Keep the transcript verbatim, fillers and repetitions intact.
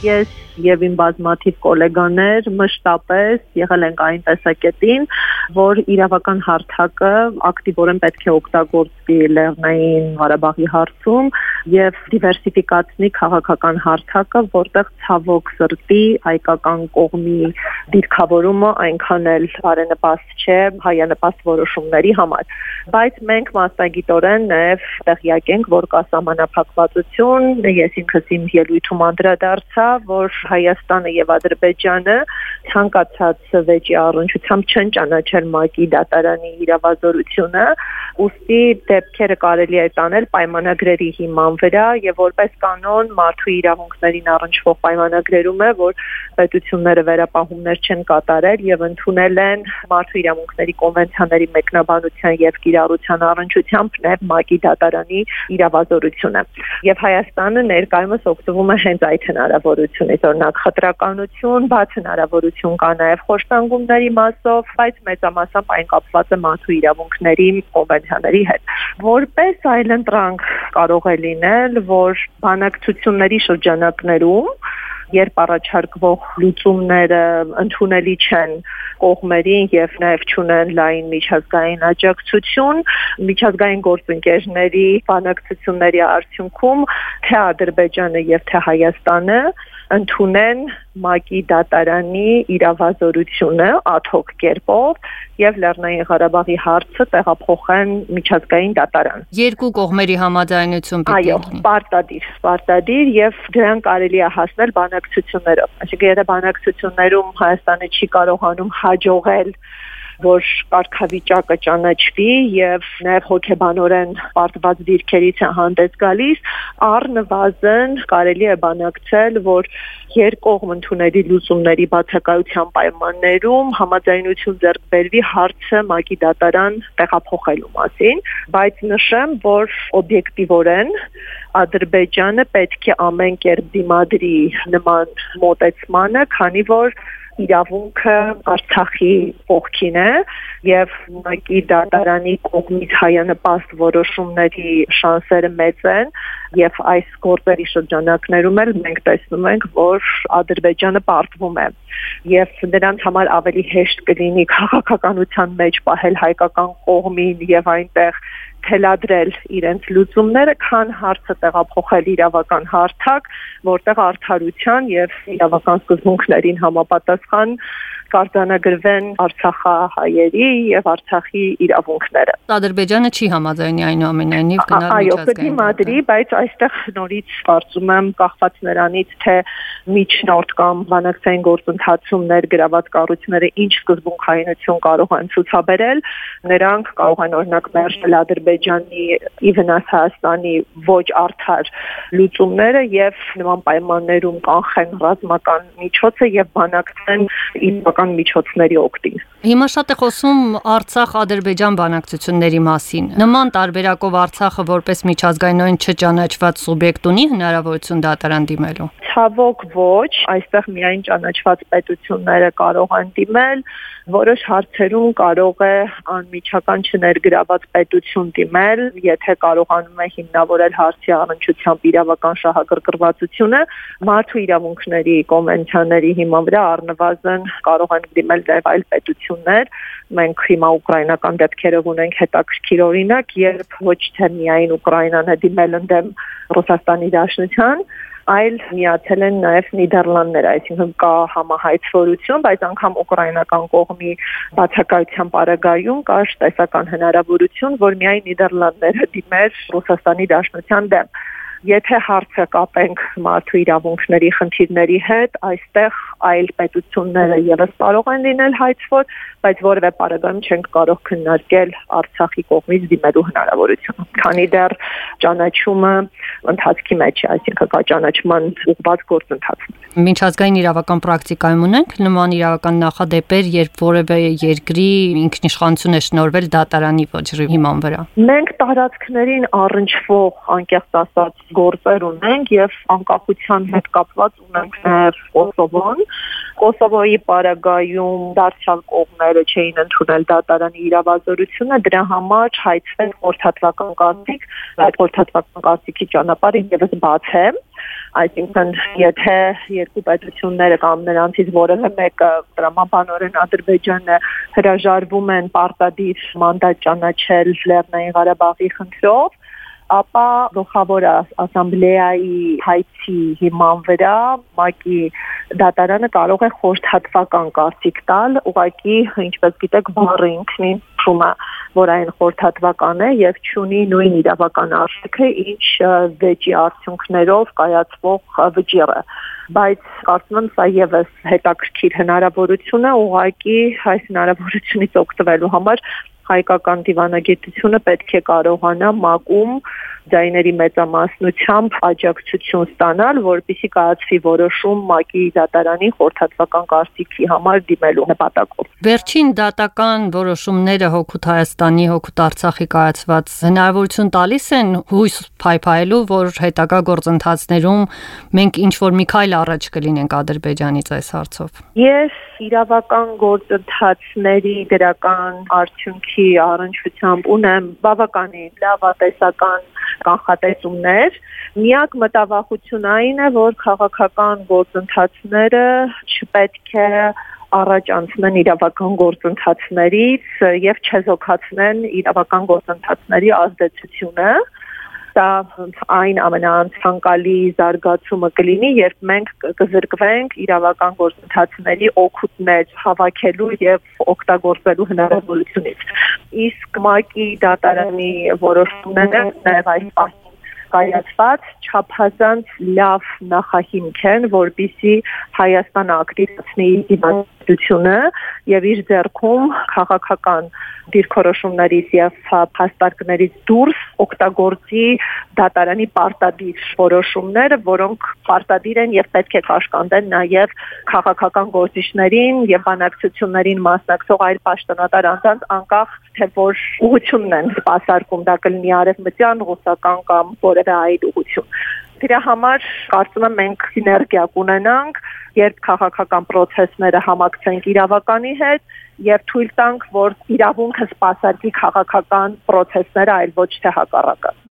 Ես եւ իմ բազմաթիվ գոլեգաներ մշտապես եղել ենք այն տեսակետին, որ իրավական հարթակը ակտիվորեն պետք է օգտագործվի Լեռնային Ղարաբաղի հարցում եւ դիվերսիֆիկացնի քաղաքական հարթակը, որտեղ ցավոք սրտի հայկական կողմի դիրքավորումը այնքան էլ բարենպաստ չէ հայանպաստ որոշումների համար։ Բայց մենք մասնագիտորեն նաեւ տեղյակ ենք, որ կա սահմանափակվածություն, ես ինքս իմ ելույթում անդրադարձա, որ Հայաստանը եւ Ադրբեջանը ցանկացած վեճի առնչությամբ չեն ճանաչել ՄԱԿ-ի դատարանի իրավազորությունը, ուստի դեպքերը կարելի է տանել պայմանագրերի հիման վրա եւ որպես կանոն մարդու իրավունքներին առնչվող պայմանագրերում է, որ պետությունները վերապահումներ չեն կատարել եւ ընդունել են մարդու իրավունքների կոնվենցիաների մեկնաբանության եւ կիրառության առնչությամբ նաեւ ՄԱԿ-ի դատարանի իրավազորությունը։ Եվ Հայաստանը ներկայումս օգտվում է հենց այդ հնարավորությունից, օրինակ խտրականություն, բաց հնարավորություն կա նաեւ խոշտանգումների մասով, բայց մեծամասամբ այն կապված է մարդու իրավունքների կոնվենցիաների հետ։ Որպես այլընտրանք կարող է լինել, որ բանակցությունների շրջանակներում երբ առաջարկվող լուծումները ընդունելի չեն կողմերին եւ նաեւ չունեն լայն միջազգային աջակցություն, միջազգային գործընկերների բանակցությունների արդյունքում թե Ադրբեջանը եւ թե Հայաստանը ընդունեն ՄԱԿ-ի դատարանի իրավազորությունը ad hoc կերպով եւ Լեռնային Ղարաբաղի հարցը տեղափոխեն միջազգային դատարան։ Երկու կողմերի համաձայնություն պիտի լինի։ Այո, պարտադիր, պարտադիր եւ դրան կարելի է հասնել բանակցություններով։ Այսինքն եթե բանակցություններում Հայաստանը չի կարողանում հաջողել որ կարգավիճակը ճանաչվի եւ նաեւ հոգեբանորեն պարտված դիրքերից է հանդես գալիս, առնվազն կարելի է բանակցել, որ երկկողմ ընդունելի լուծումների բացակայության պայմաններում համաձայնություն ձեռք բերվի հարցը ՄԱԿ-ի դատարան տեղափոխելու մասին, բայց նշեմ, որ օբյեկտիվորեն Ադրբեջանը պետք է ամեն կերպ դիմադրի նման մոտեցմանը, քանի որ իրավունքը Արցախի կողքին է եւ ՄԱԿ-ի դատարանի կողմից հայանպաստ որոշումների շանսերը մեծ են եւ այս գործերի շրջանակներում էլ մենք տեսնում ենք, որ Ադրբեջանը պարտվում է եւ նրանց համար ավելի հեշտ կլինի քաղաքականության մեջ պահել հայկական կողմին եւ այնտեղ թելադրել իրենց լուծումները, քան հարցը տեղափոխել իրավական հարթակ, որտեղ արդարության եւ իրավական սկզբունքներին համապատասխան կարձանագրվեն Արցախահայերի եւ Արցախի իրավունքները։ Ադրբեջանը չի համաձայնի այնուամենայնիվ գնալ միջազգային։ Այո, կդիմադրի, բայց այստեղ նորից կարծում եմ կախված նրանից, թե միջնորդ կամ բանակցային գործընթացում ներգրաված կառույցները ինչ սկզբունքայնություն կարող են ցուցաբերել, նրանք կարող են օրինակ մերժել Ադրբեջանի ի վնաս Հայաստանի ոչ արդար լուծումները եւ նման պայմաններում կանխեն ռազմական միջոցը եւ բանակցեն իրական միջոցների օգտին։ Հիմա շատ է խոսում Արցախ-Ադրբեջան բանակցությունների մասին։ Նման տարբերակով Արցախը որպես միջազգայնորեն չճանաչված սուբյեկտ ունի հնարավորություն դատարան դիմելու։ Ցավոք ոչ, այստեղ միայն ճանաչված պետությունները կարող են դիմել, որոշ հարցերում կարող է անմիջական չներգրաված պետություն դիմել, եթե կարողանում է հիմնավորել հարցի առնչությամբ իրավական շահագրգռվածությունը, մարդու իրավունքների կոնվենցիաների հիման վրա առնվազն կարող են դիմել նաև այլ պետություններ։ Մենք հիմա ուկրաինական դեպքերով ունենք հետաքրքիր օրինակ, երբ ոչ թե միայն Ուկրաինան է դիմել ընդդեմ Ռուսաստանի Դաշնության, այլ միացել են նաև Նիդերլանդները, այսինքն կա համահայցվորություն, բայց անգամ ուկրաինական կողմի բացակայության պարագայում կա տեսական հնարավորություն, որ միայն Նիդերլանդները դիմեր Ռուսաստանի Դաշնության դեմ։ Եթե հարցը կապենք մարդու իրավունքների խնդիրների հետ, այստեղ այլ պետությունները եւս կարող են լինել հայցվոր, բայց որևէ պարագայում չենք կարող քննարկել Արցախի կողմից դիմելու հնարավորությունը, քանի դեռ ճանաչումը ընթացքի մեջ է, այսինքն կա ճանաչման ուղղված գործընթաց։ Միջազգային իրավական պրակտիկայում ունենք նման իրավական նախադեպեր, երբ որևէ երկրի ինքնիշխանություն է շնորհվել դատարանի ոճի հիման վրա։ Մենք տարածքներին առնչվող անկեղծ ասած գործեր ունենք եւ անկախության հետ կապված ունենք նաեւ Կոսովոն։ Կոսովոյի պարագայում դարձյալ կողմերը չէին ընդունել դատարանի իրավազորությունը, դրա համար հայցվեց խորհրդատվական կարծիք, այդ խորհրդատվական կարծիքի ճանապարհը եւս բաց է։ Այսինքն եթե երկու պետությունները կամ նրանցից որևէ մեկը տրամաբանորեն Ադրբեջանը հրաժարվում են պարտադիր մանդատ ճանաչել Լեռնային Ղարաբաղի խնդրով, ապա գլխավոր ասամբլեայի հայցի հիման վրա ՄԱԿ-ի դատարանը կարող է խորհրդատվական կարծիք տալ, ուղղակի ինչպես գիտեք բառը ինքնին նշում է, որ այն խորհրդատվական է եւ չունի նույն իրավական արժեքը, ինչ վեճի արդյունքներով կայացվող վճիռը, բայց կարծում եմ սա եւս հետաքրքիր հնարավորություն է, ուղղակի այս հնարավորությունից օգտվելու համար հայկական դիվանագիտությունը պետք է կարողանա ՄԱԿ-ում ձայների մեծամասնությամբ աջակցություն ստանալ, որպեսզի կայացվի որոշում ՄԱԿ-ի դատարանի խորհրդատվական կարծիքի համար դիմելու նպատակով։ Վերջին դատական որոշումները հօգուտ Հայաստանի, հօգուտ Արցախի կայացված հնարավորություն տալիս են հույս փայփայելու, որ հետագա գործընթացներում մենք ինչ-որ մի քայլ առաջ կլինենք Ադրբեջանից այս հարցով։ Ես իրավական գործընթացների դրական արդյունքի առնչությամբ ունեմ բավականին լավատեսական կանխատեսումներ։ Միակ մտավախություն այն է, որ քաղաքական գործընթացները չպետք է առաջ անցնեն իրավական գործընթացներից եւ չեզոքացնեն իրավական գործընթացների ազդեցությունը։ Դա այն ամենաանցանկալի զարգացումը կլինի, երբ մենք կզրկվենք իրավական գործընթացների օգուտներ հավաքելու եւ օգտագործելու հնարավորությունից։ Իսկ ՄԱԿ-ի դատարանի որոշումները նաեւ այս կայացված չափազանց լավ նախահիմք են, որպեսզի Հայաստանը ակտիվացնի դիվանագիտությունը եւ իր ձեռքում քաղաքական դիրքորոշումներից եւ փաստարկներից դուրս օգտագործի դատարանի պարտադիր որոշումները, որոնք պարտադիր են եւ պետք է կաշկանդեն նաեւ քաղաքական գործիչներին եւ բանակցություններին մասնակցող այլ պաշտոնատար անձանց, անկախ թե որ ուղղությունն են սպասարկում, դա կլինի արևմտյան, ռուսական կամ որևէ այլ ուղղություն։ Դրա համար կարծում եմ մենք սիներգիա կունենանք, երբ քաղաքական process-ները համակցենք իրավականի հետ եւ թույլ տանք, որ իրավունքը սպասարկի քաղաքական process-ները, այլ ոչ թե հակառակը։